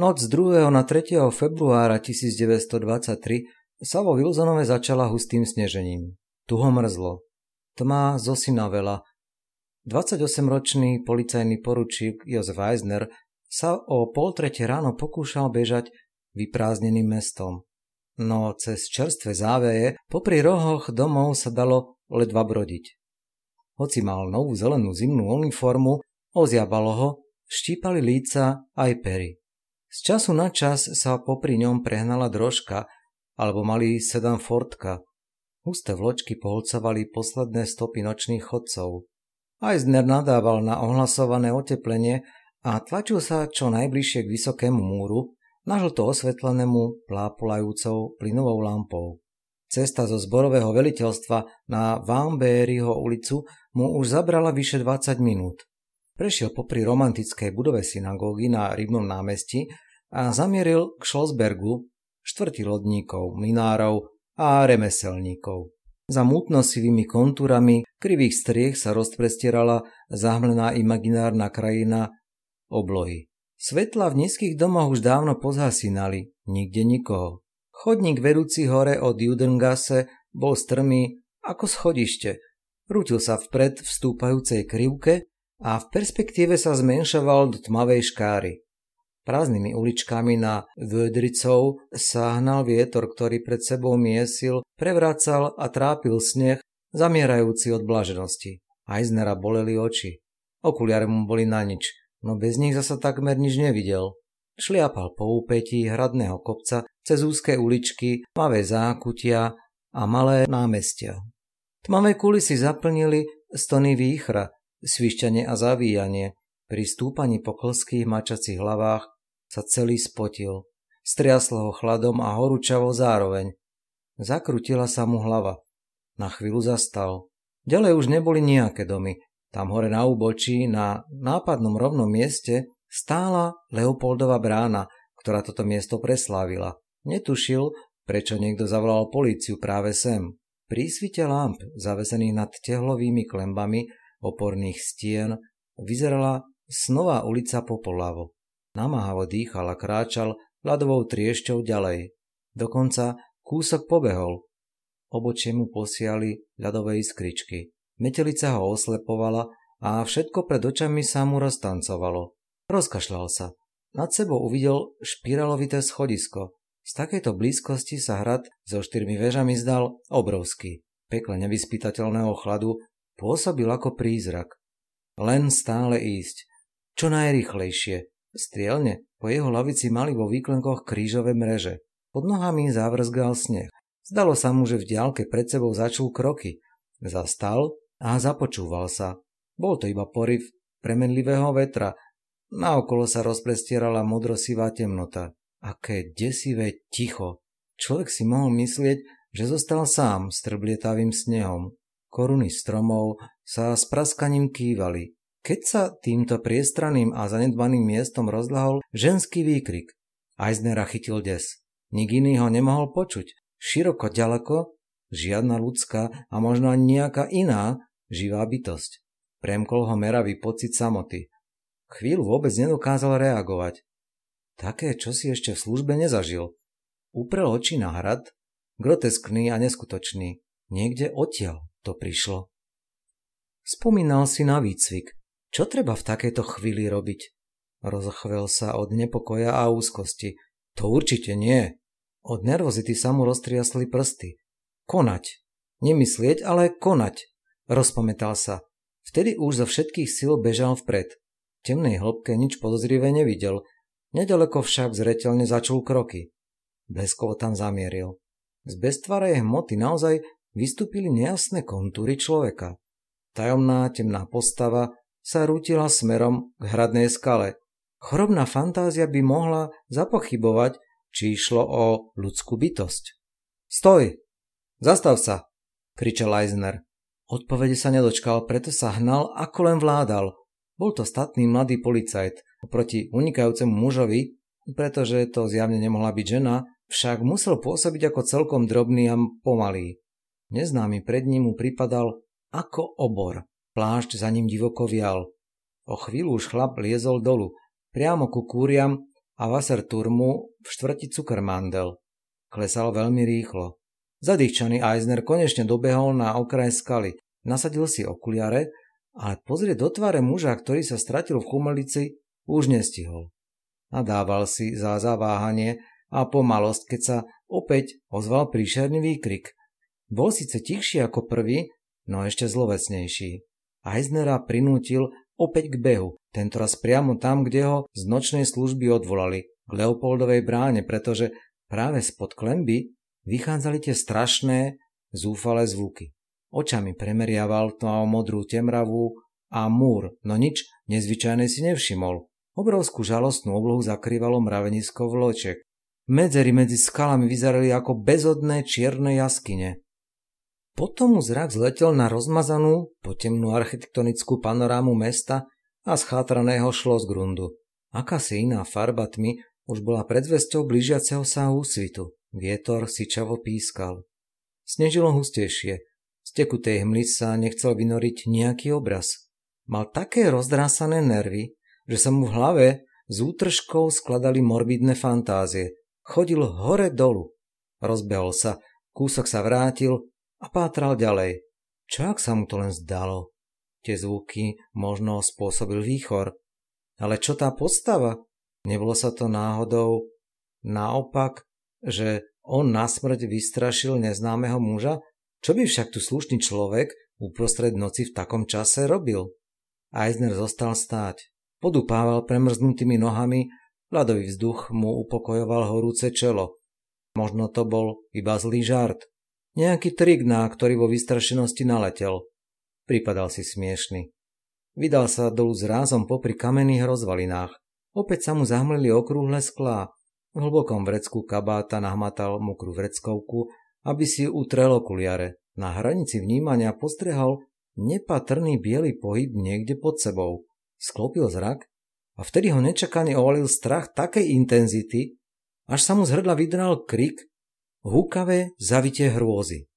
Noc z 2. na 3. februára 1923 sa vo Wilsonove začala hustým snežením. Tuho mrzlo. Tma zosinavela. 28-ročný policajný poručík Josef Eisner sa o 2:30 ráno pokúšal bežať vyprázdneným mestom. No cez čerstvé záveje popri rohoch domov sa dalo ledva brodiť. Hoci mal novú zelenú zimnú uniformu, oziabalo ho, štípali líca aj pery. Z času na čas sa popri ňom prehnala drožka alebo malý sedan Fordka. Husté vločky poholcovali posledné stopy nočných chodcov. Eisner nadával na ohlasované oteplenie a tlačil sa čo najbližšie k vysokému múru, nažlto osvetlenému plápolajúcou plynovou lampou. Cesta zo zborového veliteľstva na Vanberryho ulicu mu už zabrala vyše 20 minút. Prešiel popri romantickej budove synagógy na Rybnom námestí a zamieril k Schlossbergu, štvrti lodníkov, mlynárov a remeselníkov. Za mútnosivými kontúrami krivých striech sa rozprestierala zahmlená imaginárna krajina oblohy. Svetla v nízkych domoch už dávno pozhasínali, nikde nikoho. Chodník vedúci hore od Judengasse bol strmý ako schodište. Rútil sa vpred v stúpajúcej krivke a v perspektíve sa zmenšoval do tmavej škáry. Prázdnymi uličkami na Vödricov sa hnal vietor, ktorý pred sebou miesil, prevracal a trápil sneh, zamierajúci od blaženosti. Eisnera boleli oči. Okuliare mu boli na nič, no bez nich zasa takmer nič nevidel. Šliapal po úpetí hradného kopca cez úzke uličky, tmavé zákutia a malé námestia. Tmavé kulisy zaplnili stony výchra, svišťanie a zavíjanie. Pri stúpaní po klzkých mačacích hlavách sa celý spotil. Striaslo ho chladom a horúčavo zároveň. Zakrutila sa mu hlava. Na chvíľu zastal. Ďalej už neboli nejaké domy. Tam hore na úbočí, na nápadnom rovnom mieste, stála Leopoldova brána, ktorá toto miesto preslávila. Netušil, prečo niekto zavolal políciu práve sem. Pri svite lamp, zavesených nad tehlovými klembami oporných stien, vyzerala snová ulica popoľavo. Namáhavo dýchal a kráčal ľadovou triešťou ďalej. Dokonca kúsok pobehol. Obočie mu posiali ľadové iskričky. Metelica ho oslepovala a všetko pred očami sa mu roztancovalo. Rozkašľal sa. Nad sebou uvidel špirálovité schodisko. Z takejto blízkosti sa hrad so 4 väžami zdal obrovský. Pekle nevyspytateľného chladu pôsobil ako prízrak. Len stále ísť. Čo najrýchlejšie. Strielne po jeho lavici mali vo výklenkoch krížové mreže. Pod nohami zavrzgal sneh. Zdalo sa mu, že v diaľke pred sebou začul kroky. Zastal a započúval sa. Bol to iba poryv premenlivého vetra. Naokolo sa rozprestierala modrosivá temnota. Aké desivé ticho. Človek si mohol myslieť, že zostal sám s trblietavým snehom. Koruny stromov sa s praskaním kývali. Keď sa týmto priestranným a zanedbaným miestom rozľahol ženský výkrik. Eisnera chytil des. Nik iný ho nemohol počuť. Široko ďaleko, žiadna ľudská a možno ani nejaká iná živá bytosť. Premkol ho meravý pocit samoty. Chvíľu vôbec nedokázal reagovať. Také, čo si ešte v službe nezažil. Uprel oči na hrad, groteskný a neskutočný. Niekde odtiaľ to prišlo. Spomínal si na výcvik. Čo treba v takejto chvíli robiť? Rozochvel sa od nepokoja a úzkosti. To určite nie. Od nervozity sa mu roztriasli prsty. Konať. Nemyslieť, ale konať. Rozpamätal sa. Vtedy už zo všetkých síl bežal vpred. V temnej hĺbke nič podozrivé nevidel. Nedaleko však zreteľne začul kroky. Bleskovo tam zamieril. Z beztvarej hmoty naozaj vystúpili nejasné kontúry človeka. Tajomná temná postava sa rútila smerom k hradnej skale. Chorobná fantázia by mohla zapochybovať, či išlo o ľudskú bytosť. Stoj! Zastav sa! Kričal Eisner. Odpovede sa nedočkal, preto sa hnal, ako len vládal. Bol to statný mladý policajt. Oproti unikajúcemu mužovi, pretože to zjavne nemohla byť žena, však musel pôsobiť ako celkom drobný a pomalý. Neznámy pred ním mu pripadal ako obor. Plášť za ním divoko vial. O chvíľu už chlap liezol dolu, priamo ku kúriam, a Wasserturmu v štvrti Zuckermandel. Klesal veľmi rýchlo. Zadýchčaný Eisner konečne dobehol na okraj skaly. Nasadil si okuliare, ale pozrieť do tváre muža, ktorý sa stratil v chumelici, už nestihol. Nadával si za zaváhanie a pomalosť, keď sa opäť ozval príšerný výkrik. Bol síce tichší ako prvý, no ešte zlovecnejší. Eisnera prinútil opäť k behu, tentoraz priamo tam, kde ho z nočnej služby odvolali, k Leopoldovej bráne, pretože práve spod klenby vychádzali tie strašné, zúfalé zvuky. Očami premeriaval tmavo-modrú temravú a múr, no nič nezvyčajné si nevšimol. Obrovskú žalostnú oblohu zakrývalo mravenisko vločiek. Medzery medzi skalami vyzerali ako bezodné čierne jaskyne. Potom mu zrak zletel na rozmazanú, potemnú architektonickú panorámu mesta a schátraného Schlossgrundu. Akási iná farba tmy už bola predzvesťou blížiaceho sa úsvitu. Vietor sičavo pískal. Snežilo hustejšie. Z tekutej hmly sa nechcel vynoriť nejaký obraz. Mal také rozdrásané nervy, že sa mu v hlave z útržkov skladali morbidné fantázie. Chodil hore-dolu. Rozbehol sa, kúsok sa vrátil a pátral ďalej. Čo ak sa mu to len zdalo? Tie zvuky možno spôsobil výchor. Ale čo tá postava? Nebolo sa to náhodou naopak, že on nasmrť vystrašil neznámeho muža? Čo by však tu slušný človek uprostred noci v takom čase robil? Eisner zostal stáť. Podupával premrznutými nohami, ľadový vzduch mu upokojoval horúce čelo. Možno to bol iba zlý žart. Nejaký trik, na ktorý vo vystrašenosti naletel. Pripadal si smiešny. Vydal sa dolu s rázom popri kamenných rozvalinách. Opäť sa mu zahmlili okrúhle sklá. V hlbokom vrecku kabáta nahmatal mokrú vreckovku, aby si utrel okuliare. Na hranici vnímania postrehol nepatrný biely pohyb niekde pod sebou. Sklopil zrak a vtedy ho nečakane ovalil strach takej intenzity, až sa mu z hrdla vydral krik, húkavé zavitie hrôzy.